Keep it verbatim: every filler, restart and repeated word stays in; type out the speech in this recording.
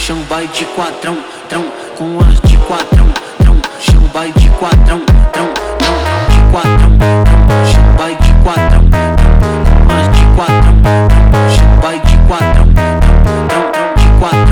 chão vai de quatrão, trão, com as de quatrão, trão, chão vai de quatrão, trão, trão, de quatrão, trão, chão vai de quatrão, trão, com as de quatrão, trão, chão vai de quatrão, trão, trão, de quatrão.